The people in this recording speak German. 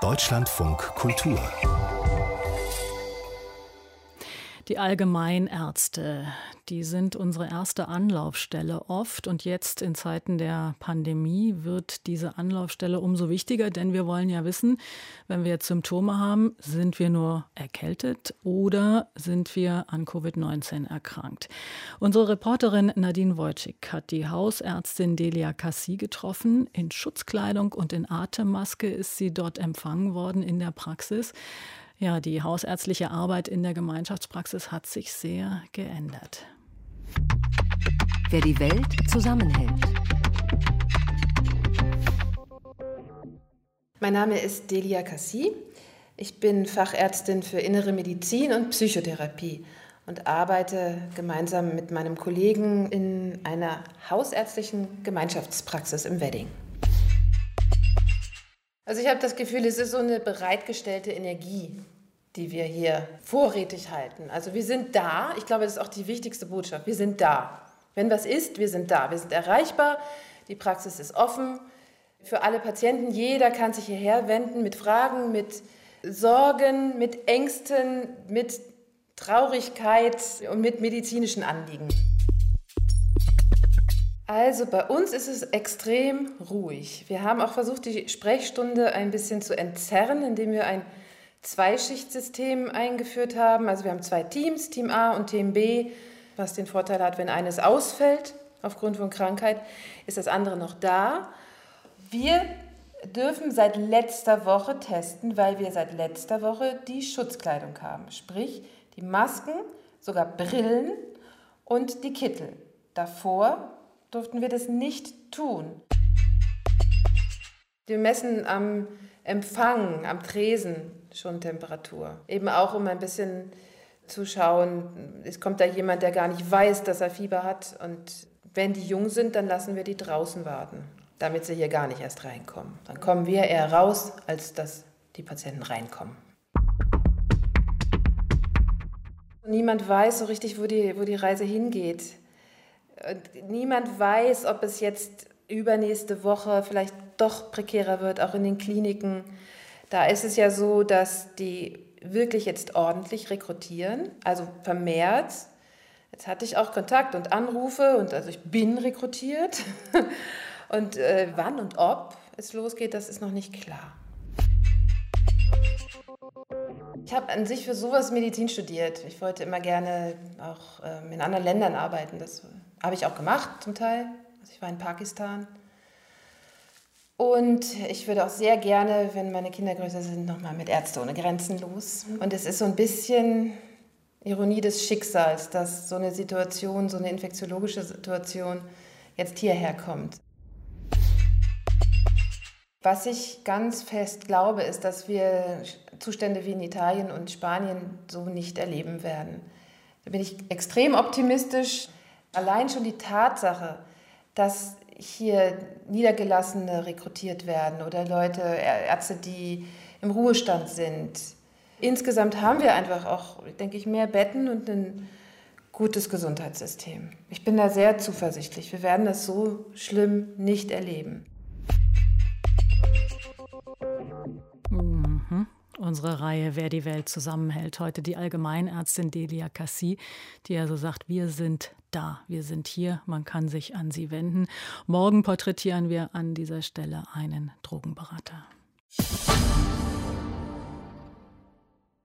Deutschlandfunk Kultur. Die Allgemeinärzte, die sind unsere erste Anlaufstelle oft. Und jetzt in Zeiten der Pandemie wird diese Anlaufstelle umso wichtiger, denn wir wollen ja wissen, wenn wir jetzt Symptome haben, sind wir nur erkältet oder sind wir an Covid-19 erkrankt. Unsere Reporterin Nadine Wojcik hat die Hausärztin Delia Kassi getroffen. In Schutzkleidung und in Atemmaske ist sie dort empfangen worden in der Praxis. Ja, die hausärztliche Arbeit in der Gemeinschaftspraxis hat sich sehr geändert. Wer die Welt zusammenhält. Mein Name ist Delia Kassi. Ich bin Fachärztin für Innere Medizin und Psychotherapie und arbeite gemeinsam mit meinem Kollegen in einer hausärztlichen Gemeinschaftspraxis im Wedding. Also ich habe das Gefühl, es ist so eine bereitgestellte Energie, die wir hier vorrätig halten. Also wir sind da. Ich glaube, das ist auch die wichtigste Botschaft. Wir sind da. Wenn was ist, wir sind da. Wir sind erreichbar. Die Praxis ist offen für alle Patienten. Jeder kann sich hierher wenden mit Fragen, mit Sorgen, mit Ängsten, mit Traurigkeit und mit medizinischen Anliegen. Also bei uns ist es extrem ruhig. Wir haben auch versucht, die Sprechstunde ein bisschen zu entzerren, indem wir ein Zweischichtsystem eingeführt haben. Also wir haben 2 Teams, Team A und Team B, was den Vorteil hat, wenn eines ausfällt aufgrund von Krankheit, ist das andere noch da. Wir dürfen seit letzter Woche testen, weil wir seit letzter Woche die Schutzkleidung haben. Sprich, die Masken, sogar Brillen und die Kittel. Davor durften wir das nicht tun. Wir messen am Empfang, am Tresen schon Temperatur. Eben auch, um ein bisschen zu schauen, es kommt da jemand, der gar nicht weiß, dass er Fieber hat. Und wenn die jung sind, dann lassen wir die draußen warten, damit sie hier gar nicht erst reinkommen. Dann kommen wir eher raus, als dass die Patienten reinkommen. Niemand weiß so richtig, wo die Reise hingeht. Und niemand weiß, ob es jetzt übernächste Woche vielleicht doch prekärer wird, auch in den Kliniken. Da ist es ja so, dass die wirklich jetzt ordentlich rekrutieren, also vermehrt. Jetzt hatte ich auch Kontakt und Anrufe und also ich bin rekrutiert. Und wann und ob es losgeht, das ist noch nicht klar. Ich habe an sich für sowas Medizin studiert. Ich wollte immer gerne auch in anderen Ländern arbeiten. Das habe ich auch gemacht zum Teil. Also ich war in Pakistan. Und ich würde auch sehr gerne, wenn meine Kinder größer sind, nochmal mit Ärzte ohne Grenzen los. Und es ist so ein bisschen Ironie des Schicksals, dass so eine Situation, so eine infektiologische Situation jetzt hierher kommt. Was ich ganz fest glaube, ist, dass wir Zustände wie in Italien und Spanien so nicht erleben werden. Da bin ich extrem optimistisch. Allein schon die Tatsache, dass hier Niedergelassene rekrutiert werden oder Leute, Ärzte, die im Ruhestand sind. Insgesamt haben wir einfach auch, denke ich, mehr Betten und ein gutes Gesundheitssystem. Ich bin da sehr zuversichtlich. Wir werden das so schlimm nicht erleben. Unsere Reihe Wer die Welt zusammenhält. Heute die Allgemeinärztin Delia Kassi, die also sagt, wir sind da, wir sind hier, man kann sich an sie wenden. Morgen porträtieren wir an dieser Stelle einen Drogenberater.